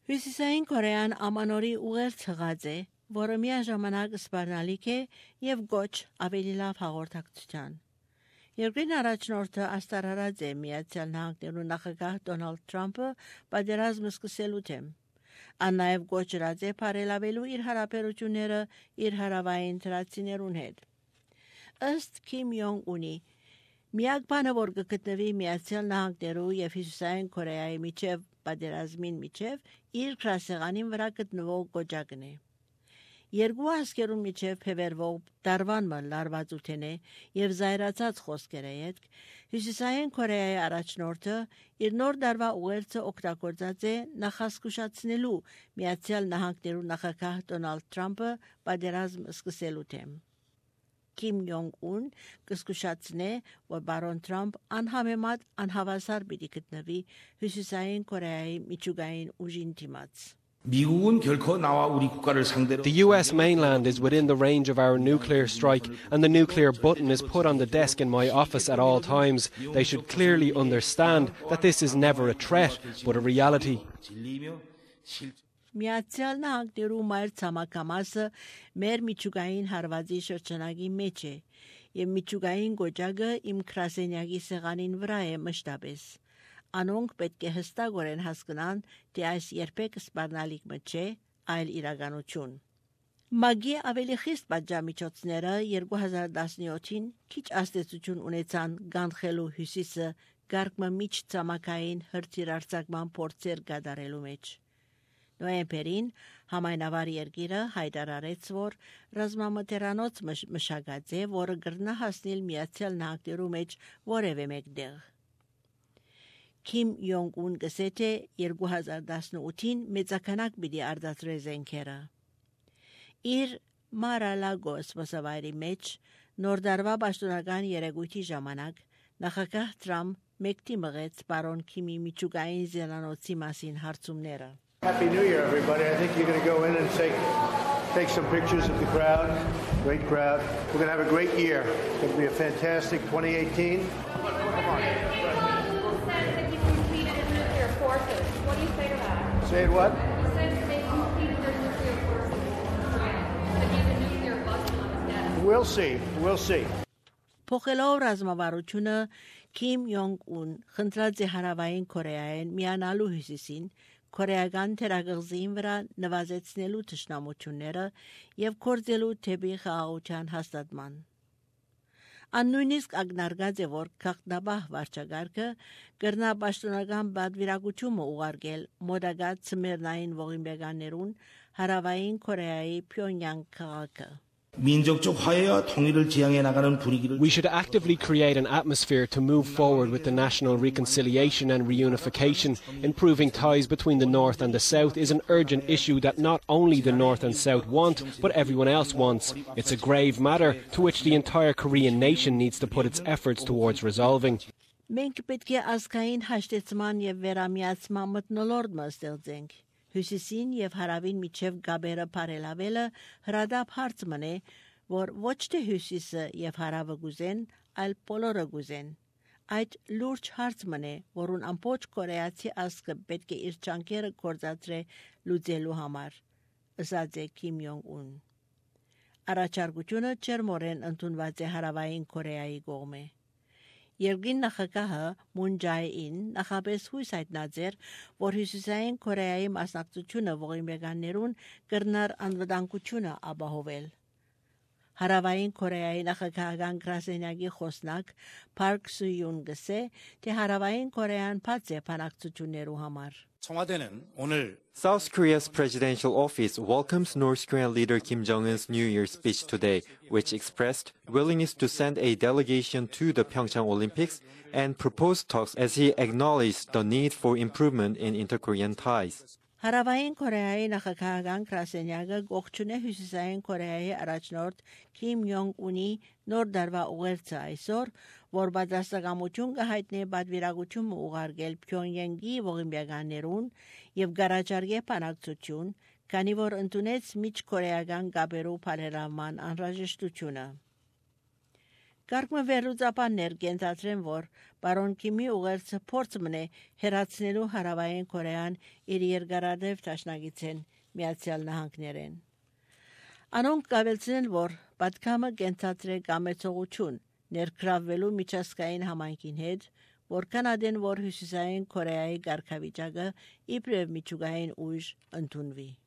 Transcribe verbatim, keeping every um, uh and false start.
Հյուսիսային Կորեան ամանորի ուղերձ հղած է, որը միաժամանակ սպառնալիք է եւ գոչ ավելի լավ հաղորդակցության։ Երկրին առաջնորդը աստարարած է Միացյալ Նահանգներու նախագահ Դոնալդ Թրամփը պատերազմը սկսելու դեմ։ Ան նաեւ գոչրած է բարելավելու իր հարաբերությունները իր հարավային թրացիներուն հետ։ Ըստ Քիմ Յոնգ-ունի, միակ բանը, որ կգտնվի Միացյալ Նահանգներու եւ Հյուսիսային Կորեայի միջև պատերազմին միջև իր գրասեղանին վրա գտնվող գոճակն է։ Երկու ազգերուն միջև փեվերվող դարվանը լարվածութեն է եւ զայրացած խոսքեր է յետք, Հյուսիսային Կորեայի առաջնորդը իր նոր դարվա ուղերձը օգտագործած է նախասկուշացնելու Միացյալ Նահանգներու նախագահ Դոնալդ Թրամփը պատերազմ սկսելու դեմ։ Քիմ Յոնգ-ուն կսկուշացնե, որ բարոն Թրամփ անհամեմատ անհավասար պիտի գտնվի Հյուսիսային Կորեայի միջուկային ուժին դիմաց։ 미국은 결코 나와 우리 국가를 상대로 The U S mainland is within the range of our nuclear strike, and the nuclear button is put on the desk in my office at all times. They should clearly understand that this is never a threat, but a reality. Միացյալ Նահանգներու մայր ցամաքամասը մեր միջուկային հարվածի շրջանագի մեջ է, եւ միջուկային գոճակը իմ քրասենյակի սեղանին վրա է մշտապես։ Անոնք պետք է հստակորեն հասկանան, թե այս երբեք սպառնալիք մը չէ, այլ իրականություն։ Մագի ավելի խիստ պատժամիջոցները երկու հազար տասնյոթին քիչ աստեցություն ունեցան գանխելու հյուսիսը գարկմը միջ ցամաքային հրթիռարձակման փորձեր կատարելու մեջ։ Նոյեմբերին համայնավար երկիրը հայտարարեց, որ ռազմամտերանոց մշակած է, որը գրնա հասնել Միացյալ Նահանգներու մեջ որևէ մեկտեղ։ Քիմ Յոնգ-ուն գսե թե երկու հազար տասնութին մեծականակ պիտի արտադրե զենքերը։ Իր Մարալագոս մսավայրի մեջ նոր դարվա պաշտոնական երեգույթի ժամանակ նախագահ Թրամփ մեկտի մղեց բարոն Քիմի միջուկային զենանոցի մասին հարցումները։ Happy New Year, everybody. I think you're going to go in and take, take some pictures of the crowd. Great crowd. We're going to have a great year. It's going to be a fantastic twenty eighteen. Come on. People said that you completed his nuclear forces. What do you say to that? Say it what? He said that they completed their nuclear forces. That he's a nuclear button on his desk. We'll see. We'll see. Փոխելով ռազմավարությունը Քիմ Յոնգ-ուն խնդրած է հարավային Կորեային միանալու հյուսիսին Կորեական թերագղզին վրա նվազեցնելու թշնամությունները եւ կորձելու թեպի խաղաղության հաստատման։ Ան նույնիսկ ակնարկած է, որ քաղաքնաբահ վարչագարկը կրնա պաշտոնական բادվիրակությունը ուղարկել մոդագա ծմերնային ողիմբեկաներուն հարավային Կորեայի Փյոնյանգ քաղաքը։ 민족적 화해와 통일을 지향해 나가는 분위기를 We should actively create an atmosphere to move forward with the national reconciliation and reunification. Improving ties between the North and the South is an urgent issue that not only the North and South want, but everyone else wants. It's a grave matter to which the entire Korean nation needs to put its efforts towards resolving. Մենք պետք է ազգային հաշտեցման եւ վերամիացման մթնոլորտ ստեղծենք։ Հյուսիսին եւ հարավին միջև գաբերը բարելավելը հրադապ հարց մնե, որ ոչ թե հյուսիսը եւ հարավը գուզեն, այլ բոլորը գուզեն։ Այդ լուրջ հարց մնե, որուն ամբողջ կորեացի ազգը պետք է իր ճանկերը կործածրե լուծելու համար, ըսած է Քիմ Յոնգ-ուն։ Առաջարկությունը ջերմորեն ընդունված է հարավային Կորեայի կողմէ։ Երկրին նախագահը Մուն Ջայ-ին նախապես հույս հայտնած, որ Հյուսիսային Կորեայի մասնակցությունը ողիմբեկաներուն կրնար անվտանգությունը ապահովել։ Հարավային Կորեայի նախագահական գրասենյակի խոսնակ Park Soo-yoon գսե, թե հարավային Կորեան բաց է բանակցություններու համար։ 청와대는 오늘 South Korea's presidential office welcomes North Korean leader Kim Jong-un's New Year's speech today, which expressed willingness to send a delegation to the Pyeongchang Olympics and proposed talks as he acknowledged the need for improvement in inter-Korean ties. Հարավային Կորեայի նախագահական գրասենյակը գողջունե Հյուսիսային Կորեայի առաջնորդ Քիմ Յոնգ-ունի նոր դարվա ուղերձը այսօր, որ պատասխանատվություն կհայտնի բادվիրակությունը ուղարկել Փյոնյանգի ողիմբեկաներուն եւ գարաճարգե բանակցություն, քանի որ ընդունեց միջկորեական գաբերու բարելավման անհրաժեշտությունը։ Կարգմը վերլուծաբաններ կենցացրեն, որ բարոն Քիմի ուղերձը փորձ մնե հերացնելու Հարավային Կորեան իր երկարատև դաշնակիցեն Միացյալ Նահանգներեն։ Անոնք կավելցնեն, որ պատգամը կենցացրե կամեցողություն ներգրավվելու միջազգային համայնքին հետ, որքան ադեն որ Հյուսիսային Կորեայի ղարքավիճակը իբրև միջուկային ուժ ընդունվի։